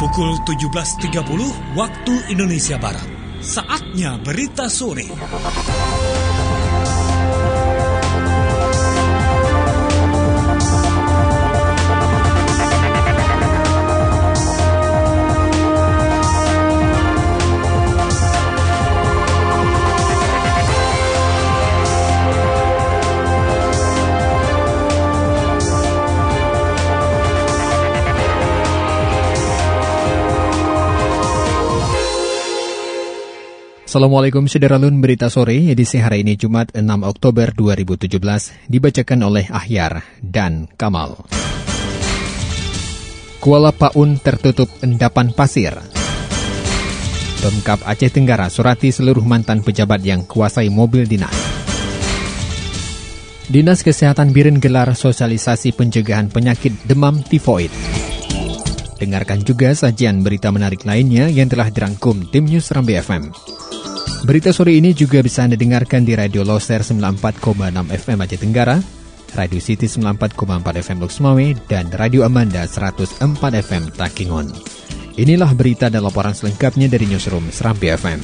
Pukul 17.30 waktu Indonesia Barat. Saatnya berita sore. Assalamualaikum Syederalun, berita sore edisi hari ini Jumat 6 Oktober 2017 dibacakan oleh Ahyar dan Kamal. Kuala Paun tertutup endapan pasir. Pemkab Aceh Tenggara surati seluruh mantan pejabat yang kuasai mobil dinas. Dinas Kesehatan Biren gelar sosialisasi pencegahan penyakit demam tifoid. Dengarkan juga sajian berita menarik lainnya yang telah dirangkum tim News Serambi FM. Berita sore ini juga bisa Anda dengarkan di Radio Loser 94,6 FM Aceh Tenggara, Radio City 94,4 FM Lok Sumawe, dan Radio Amanda 104 FM Takingon. Inilah berita dan laporan selengkapnya dari Newsroom Serambi FM.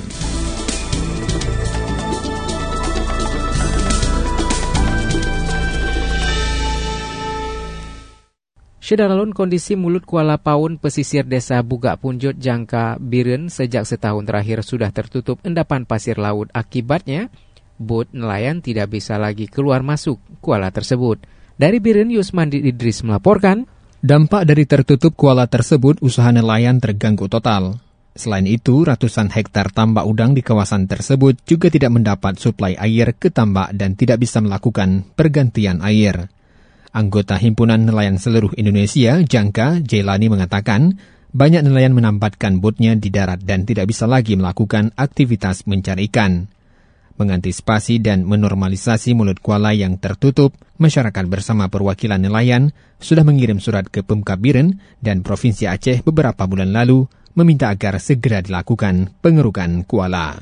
Syederalun, kondisi mulut Kuala Paun pesisir desa Bugak Punjut Jangka Biren sejak setahun terakhir sudah tertutup endapan pasir laut. Akibatnya, bot nelayan tidak bisa lagi keluar masuk kuala tersebut. Dari Biren, Yusmandi Idris melaporkan, dampak dari tertutup kuala tersebut, usaha nelayan terganggu total. Selain itu, ratusan hektar tambak udang di kawasan tersebut juga tidak mendapat suplai air ke tambak dan tidak bisa melakukan pergantian air. Anggota Himpunan Nelayan Seluruh Indonesia, Jangka, Jailani mengatakan, banyak nelayan menambatkan botnya di darat dan tidak bisa lagi melakukan aktivitas mencari ikan. Mengantisipasi dan menormalisasi mulut kuala yang tertutup, masyarakat bersama perwakilan nelayan sudah mengirim surat ke Pemkab Biren dan Provinsi Aceh beberapa bulan lalu meminta agar segera dilakukan pengerukan kuala.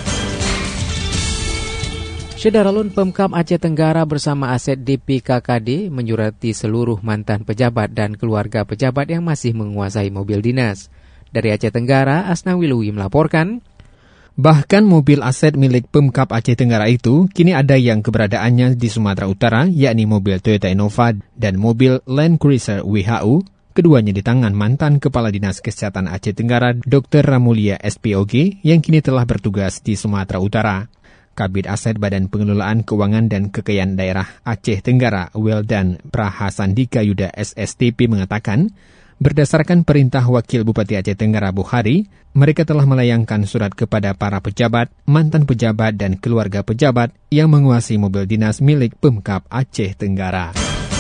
Syederalun, Pemkab Aceh Tenggara bersama Aset DPKKD menyurati seluruh mantan pejabat dan keluarga pejabat yang masih menguasai mobil dinas. Dari Aceh Tenggara, Asnawi Lui melaporkan, bahkan mobil aset milik Pemkab Aceh Tenggara itu kini ada yang keberadaannya di Sumatera Utara, yakni mobil Toyota Innova dan mobil Land Cruiser WHU, keduanya di tangan mantan Kepala Dinas Kesehatan Aceh Tenggara Dr. Ramulia SPOG yang kini telah bertugas di Sumatera Utara. Kabid Aset Badan Pengelolaan Keuangan dan Kekayaan Daerah Aceh Tenggara, Weldan Prahasandika Yuda SSTP mengatakan, berdasarkan perintah Wakil Bupati Aceh Tenggara Bukhari, mereka telah melayangkan surat kepada para pejabat, mantan pejabat dan keluarga pejabat yang menguasai mobil dinas milik Pemkab Aceh Tenggara.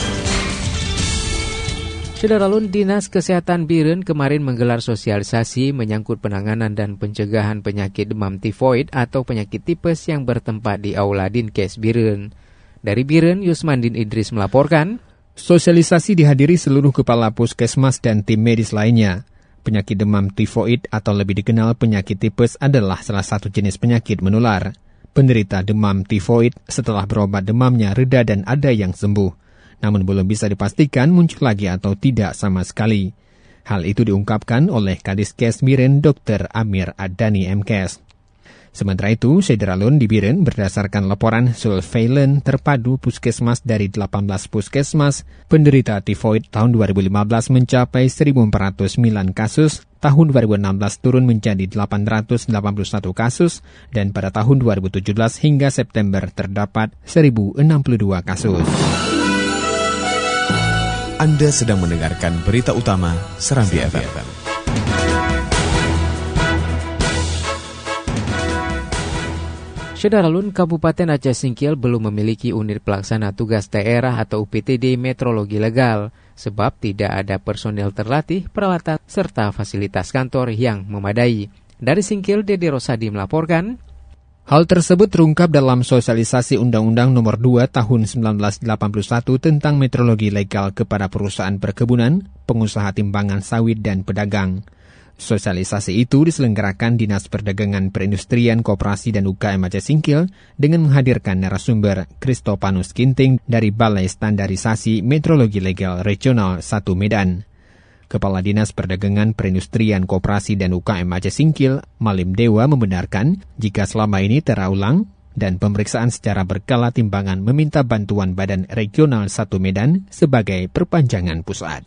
Syederalun, Dinas Kesehatan Biren kemarin menggelar sosialisasi menyangkut penanganan dan pencegahan penyakit demam tifoid atau penyakit tipes yang bertempat di Aula Dinkes Biren. Dari Biren, Yusmandin Idris melaporkan, sosialisasi dihadiri seluruh kepala puskesmas dan tim medis lainnya. Penyakit demam tifoid atau lebih dikenal penyakit tipes adalah salah satu jenis penyakit menular. Penderita demam tifoid setelah berobat demamnya reda dan ada yang sembuh. Namun belum bisa dipastikan muncul lagi atau tidak sama sekali. Hal itu diungkapkan oleh Kadiskes Biren Dr. Amir Adani MKes. Sementara itu, Syederalun di Biren berdasarkan laporan surveillance terpadu puskesmas dari 18 puskesmas, penderita tifoid tahun 2015 mencapai 1.409 kasus, tahun 2016 turun menjadi 881 kasus, dan pada tahun 2017 hingga September terdapat 1.062 kasus. Anda sedang mendengarkan berita utama Serambi FM. Syederalun, Kabupaten Aceh Singkil belum memiliki unit pelaksana tugas daerah atau UPTD metrologi legal, sebab tidak ada personel terlatih, peralatan, serta fasilitas kantor yang memadai. Dari Singkil, Dede Rosadi melaporkan, hal tersebut terungkap dalam sosialisasi Undang-Undang Nomor 2 Tahun 1981 tentang metrologi legal kepada perusahaan perkebunan, pengusaha timbangan sawit dan pedagang. Sosialisasi itu diselenggarakan Dinas Perdagangan Perindustrian Koperasi dan UKM Aceh Singkil dengan menghadirkan narasumber Kristopanus Ginting dari Balai Standarisasi Metrologi Legal Regional 1 Medan. Kepala Dinas Perdagangan, Perindustrian, Koperasi dan UKM Aceh Singkil, Malim Dewa, membenarkan jika selama ini terulang dan pemeriksaan secara berkala timbangan meminta bantuan Badan Regional 1 Medan sebagai perpanjangan pusat.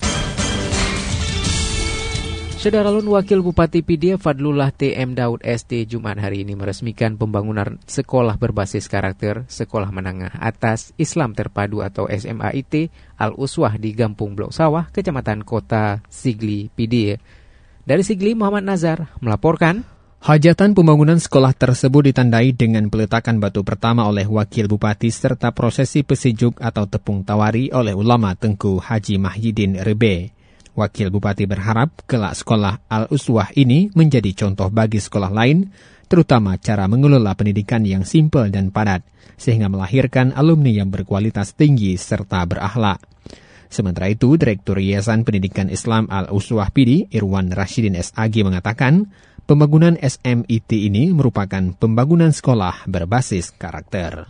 Saudara-lun Wakil Bupati Pidia Fadlullah T.M. Daud ST Jumat hari ini meresmikan pembangunan sekolah berbasis karakter Sekolah Menengah Atas Islam Terpadu atau SMAIT Al-Uswah di Gampung Blok Sawah, Kecamatan Kota Sigli, Pidia. Dari Sigli, Muhammad Nazar melaporkan. Hajatan pembangunan sekolah tersebut ditandai dengan peletakan batu pertama oleh Wakil Bupati serta prosesi pesijuk atau tepung tawari oleh ulama Tengku Haji Mahyidin Rebe. Wakil Bupati berharap kelak sekolah Al-Uswah ini menjadi contoh bagi sekolah lain, terutama cara mengelola pendidikan yang simpel dan padat, sehingga melahirkan alumni yang berkualitas tinggi serta berakhlak. Sementara itu, Direktur Yayasan Pendidikan Islam Al-Uswah Pidi, Irwan Rashidin SAG mengatakan, pembangunan SMIT ini merupakan pembangunan sekolah berbasis karakter.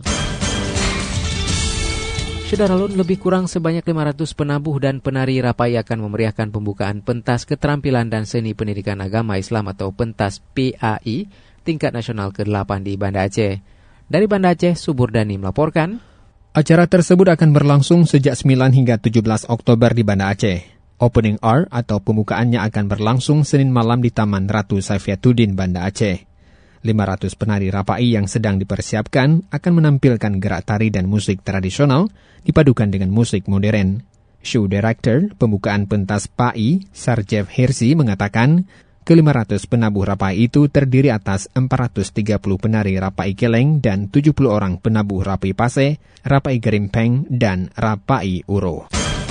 Saudara-lun, lebih kurang sebanyak 500 penabuh dan penari Rapai akan memeriahkan pembukaan pentas keterampilan dan seni pendidikan agama Islam atau pentas PAI tingkat nasional ke-8 di Banda Aceh. Dari Banda Aceh, Subur Dani melaporkan. Acara tersebut akan berlangsung sejak 9 hingga 17 Oktober di Banda Aceh. Opening hour atau pembukaannya akan berlangsung Senin malam di Taman Ratu Saifiatuddin, Banda Aceh. 500 penari Rapai yang sedang dipersiapkan akan menampilkan gerak tari dan musik tradisional dipadukan dengan musik modern. Show Director pembukaan pentas PAI, Sarjev Hirsi, mengatakan ke-500 penabuh Rapai itu terdiri atas 430 penari Rapai Keleng dan 70 orang penabuh Rapai Pase, Rapai Gerimpeng, dan Rapai Uro.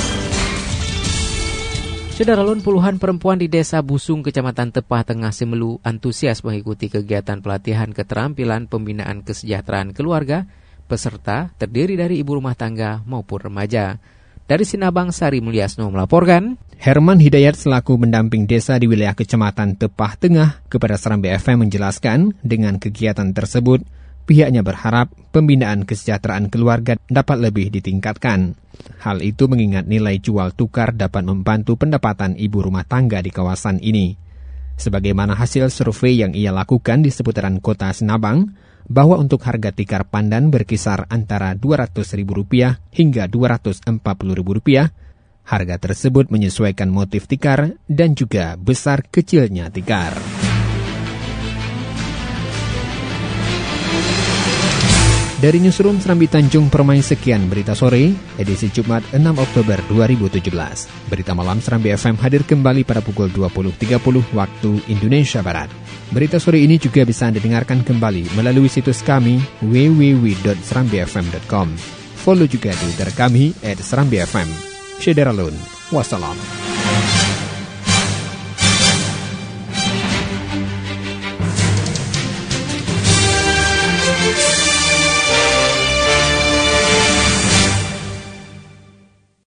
Saudara-lun, puluhan perempuan di Desa Busung, Kecamatan Tepah Tengah Semelu antusias mengikuti kegiatan pelatihan keterampilan pembinaan kesejahteraan keluarga. Peserta terdiri dari ibu rumah tangga maupun remaja. Dari Sinabang, Sari Mulyasno melaporkan. Herman Hidayat selaku pendamping desa di wilayah Kecamatan Tepah Tengah kepada Serambi FM menjelaskan dengan kegiatan tersebut, pihaknya berharap pembinaan kesejahteraan keluarga dapat lebih ditingkatkan. Hal itu mengingat nilai jual tukar dapat membantu pendapatan ibu rumah tangga di kawasan ini. Sebagaimana hasil survei yang ia lakukan di seputaran kota Sinabang, bahwa untuk harga tikar pandan berkisar antara Rp200.000 hingga Rp240.000. Harga tersebut menyesuaikan motif tikar dan juga besar kecilnya tikar. Dari Newsroom Serambi Tanjung Permai, sekian berita sore, edisi Jumat 6 Oktober 2017. Berita malam Serambi FM hadir kembali pada pukul 20.30 waktu Indonesia Barat. Berita sore ini juga bisa Anda dengarkan kembali melalui situs kami www.serambifm.com. Follow juga Twitter kami @serambifm. Syederalun. Wassalam.